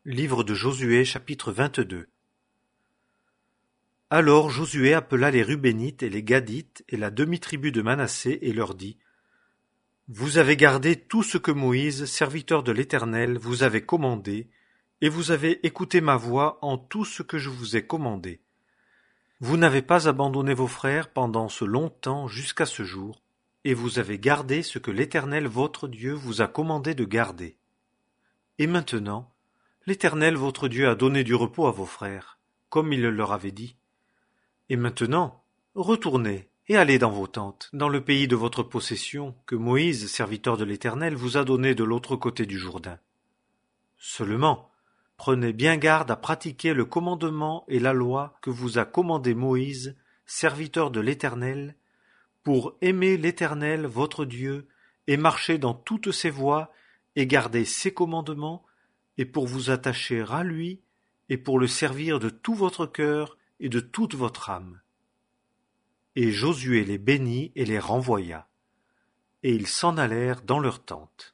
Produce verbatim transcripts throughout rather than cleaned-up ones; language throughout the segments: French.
Livre de Josué chapitre vingt-deux. Alors Josué appela les Rubénites et les Gadites et la demi-tribu de Manassé et leur dit: Vous avez gardé tout ce que Moïse, serviteur de l'Éternel, vous avait commandé, et vous avez écouté ma voix en tout ce que je vous ai commandé. Vous n'avez pas abandonné vos frères pendant ce long temps jusqu'à ce jour, et vous avez gardé ce que l'Éternel votre Dieu vous a commandé de garder. Et maintenant, l'Éternel votre Dieu a donné du repos à vos frères, comme il leur avait dit. Et maintenant, retournez et allez dans vos tentes, dans le pays de votre possession, que Moïse, serviteur de l'Éternel, vous a donné de l'autre côté du Jourdain. Seulement, prenez bien garde à pratiquer le commandement et la loi que vous a commandé Moïse, serviteur de l'Éternel, pour aimer l'Éternel votre Dieu, et marcher dans toutes ses voies, et garder ses commandements, et pour vous attacher à lui, et pour le servir de tout votre cœur et de toute votre âme. Et Josué les bénit et les renvoya, et ils s'en allèrent dans leurs tentes.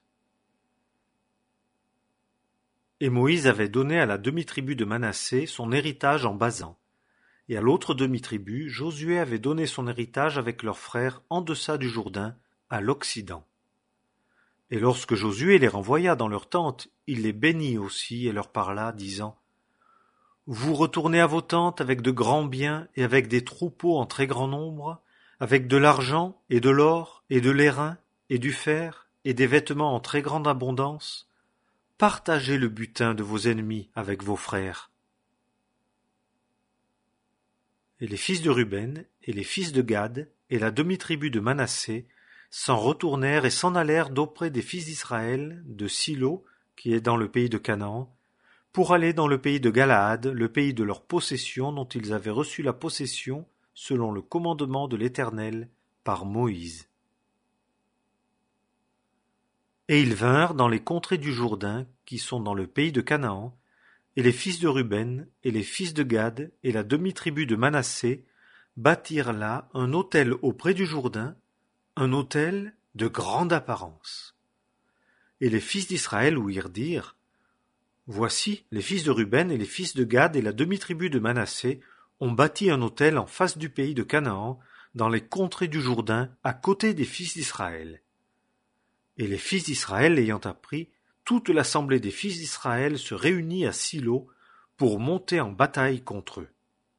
Et Moïse avait donné à la demi-tribu de Manassé son héritage en Basan, et à l'autre demi-tribu, Josué avait donné son héritage avec leurs frères en deçà du Jourdain, à l'Occident. Et lorsque Josué les renvoya dans leurs tentes, il les bénit aussi et leur parla, disant: Vous retournez à vos tentes avec de grands biens et avec des troupeaux en très grand nombre, avec de l'argent et de l'or et de l'airain et du fer et des vêtements en très grande abondance. Partagez le butin de vos ennemis avec vos frères. Et les fils de Ruben et les fils de Gad et la demi-tribu de Manassé s'en retournèrent et s'en allèrent d'auprès des fils d'Israël, de Silo, qui est dans le pays de Canaan, pour aller dans le pays de Galaad, le pays de leur possession dont ils avaient reçu la possession selon le commandement de l'Éternel par Moïse. Et ils vinrent dans les contrées du Jourdain, qui sont dans le pays de Canaan, et les fils de Ruben et les fils de Gad et la demi-tribu de Manassé bâtirent là un autel auprès du Jourdain, un autel de grande apparence. Et les fils d'Israël ouïrent dire: Voici, les fils de Ruben et les fils de Gad et la demi-tribu de Manassé ont bâti un autel en face du pays de Canaan, dans les contrées du Jourdain, à côté des fils d'Israël. Et les fils d'Israël l'ayant appris, toute l'assemblée des fils d'Israël se réunit à Silo pour monter en bataille contre eux.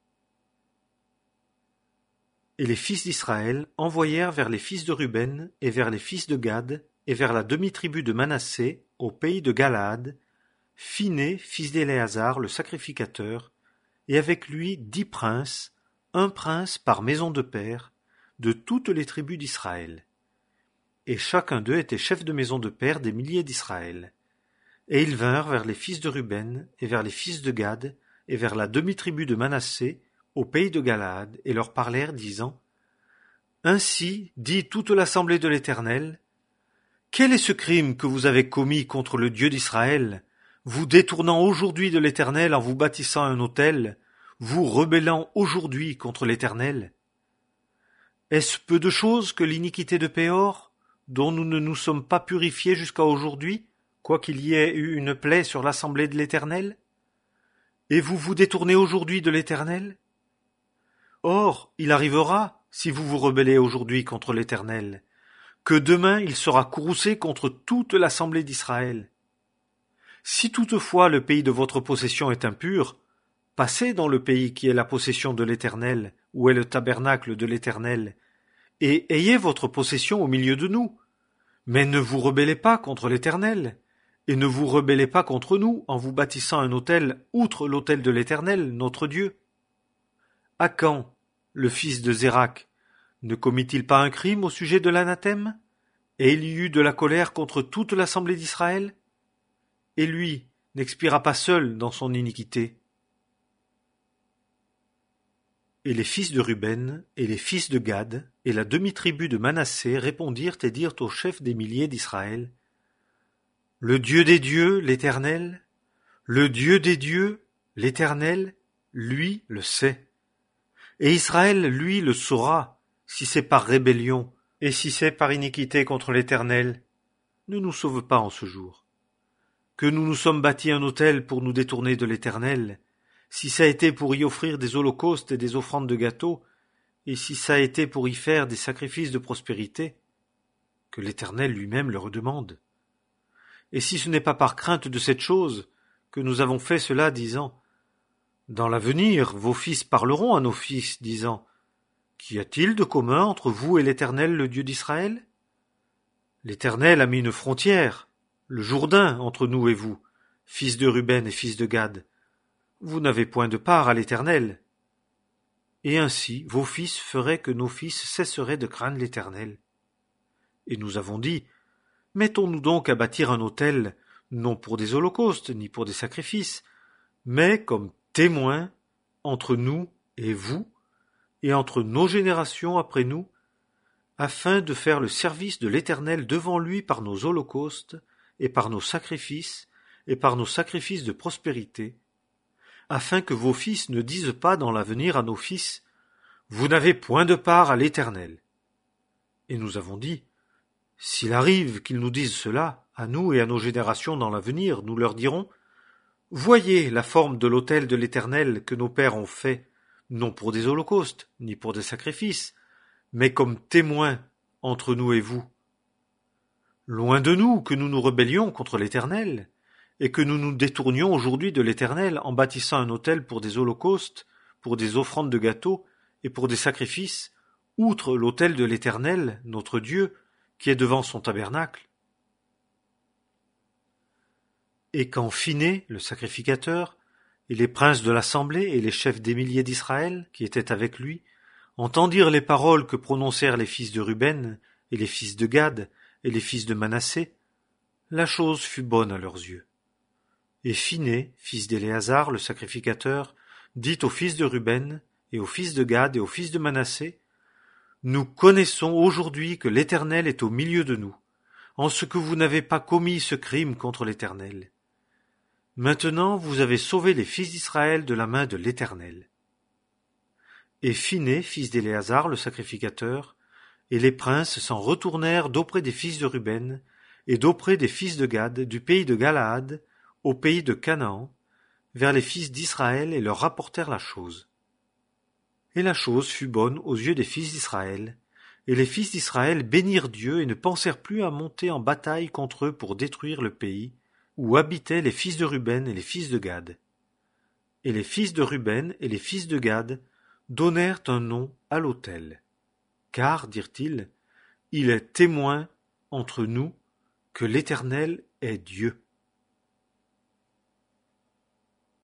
Et les fils d'Israël envoyèrent vers les fils de Ruben et vers les fils de Gad et vers la demi-tribu de Manassé, au pays de Galaad, Phiné, fils d'Éléazar, le sacrificateur, et avec lui dix princes, un prince par maison de père, de toutes les tribus d'Israël. Et chacun d'eux était chef de maison de père des milliers d'Israël. Et ils vinrent vers les fils de Ruben, et vers les fils de Gad, et vers la demi-tribu de Manassé, au pays de Galaad, et leur parlèrent, disant: Ainsi dit toute l'assemblée de l'Éternel: Quel est ce crime que vous avez commis contre le Dieu d'Israël, vous détournant aujourd'hui de l'Éternel en vous bâtissant un autel, vous rebellant aujourd'hui contre l'Éternel? Est-ce peu de chose que l'iniquité de Péor, dont nous ne nous sommes pas purifiés jusqu'à aujourd'hui, quoiqu'il y ait eu une plaie sur l'assemblée de l'Éternel? Et vous vous détournez aujourd'hui de l'Éternel? Or, il arrivera, si vous vous rebellez aujourd'hui contre l'Éternel, que demain il sera courroucé contre toute l'assemblée d'Israël. Si toutefois le pays de votre possession est impur, passez dans le pays qui est la possession de l'Éternel, où est le tabernacle de l'Éternel, et ayez votre possession au milieu de nous. Mais ne vous rebellez pas contre l'Éternel, et ne vous rebellez pas contre nous en vous bâtissant un autel outre l'autel de l'Éternel, notre Dieu. Akan, le fils de Zérak, ne commit-il pas un crime au sujet de l'anathème, et il y eut de la colère contre toute l'assemblée d'Israël? Et lui n'expira pas seul dans son iniquité. Et les fils de Ruben et les fils de Gad et la demi-tribu de Manassé répondirent et dirent au chef des milliers d'Israël: Le Dieu des dieux, l'Éternel, le Dieu des dieux, l'Éternel, lui le sait. Et Israël, lui, le saura, si c'est par rébellion, et si c'est par iniquité contre l'Éternel. Ne nous sauve pas en ce jour. que nous nous sommes bâtis un autel pour nous détourner de l'Éternel, si ça a été pour y offrir des holocaustes et des offrandes de gâteaux, et si ça a été pour y faire des sacrifices de prospérité, que l'Éternel lui-même le redemande. Et si ce n'est pas par crainte de cette chose que nous avons fait cela, disant « Dans l'avenir, vos fils parleront à nos fils, disant « Qu'y a-t-il de commun entre vous et l'Éternel, le Dieu d'Israël ?» L'Éternel a mis une frontière, le Jourdain, entre nous et vous, fils de Ruben et fils de Gad. Vous n'avez point de part à l'Éternel. Et ainsi, vos fils feraient que nos fils cesseraient de craindre l'Éternel. Et nous avons dit, mettons-nous donc à bâtir un autel, non pour des holocaustes, ni pour des sacrifices, mais comme témoins entre nous et vous, et entre nos générations après nous, afin de faire le service de l'Éternel devant lui par nos holocaustes, et par nos sacrifices, et par nos sacrifices de prospérité, afin que vos fils ne disent pas dans l'avenir à nos fils, vous n'avez point de part à l'Éternel. Et nous avons dit, s'il arrive qu'ils nous disent cela, à nous et à nos générations dans l'avenir, nous leur dirons, voyez la forme de l'autel de l'Éternel que nos pères ont fait, non pour des holocaustes, ni pour des sacrifices, mais comme témoins entre nous et vous. Loin de nous que nous nous rébellions contre l'Éternel, et que nous nous détournions aujourd'hui de l'Éternel en bâtissant un autel pour des holocaustes, pour des offrandes de gâteaux et pour des sacrifices, outre l'autel de l'Éternel, notre Dieu, qui est devant son tabernacle. Et quand Phiné, le sacrificateur, et les princes de l'assemblée et les chefs des milliers d'Israël, qui étaient avec lui, entendirent les paroles que prononcèrent les fils de Ruben, et les fils de Gad, et les fils de Manassé, la chose fut bonne à leurs yeux. Et Phiné, fils d'Éléazar, le sacrificateur, dit aux fils de Ruben, et aux fils de Gad, et aux fils de Manassé, nous connaissons aujourd'hui que l'Éternel est au milieu de nous, en ce que vous n'avez pas commis ce crime contre l'Éternel. Maintenant vous avez sauvé les fils d'Israël de la main de l'Éternel. Et Phiné, fils d'Éléazar, le sacrificateur, et les princes s'en retournèrent d'auprès des fils de Ruben, et d'auprès des fils de Gad, du pays de Galaad, au pays de Canaan, vers les fils d'Israël, et leur rapportèrent la chose. Et la chose fut bonne aux yeux des fils d'Israël, et les fils d'Israël bénirent Dieu et ne pensèrent plus à monter en bataille contre eux pour détruire le pays, où habitaient les fils de Ruben et les fils de Gad. Et les fils de Ruben et les fils de Gad donnèrent un nom à l'autel. Car, dirent-ils, il est témoin entre nous que l'Éternel est Dieu.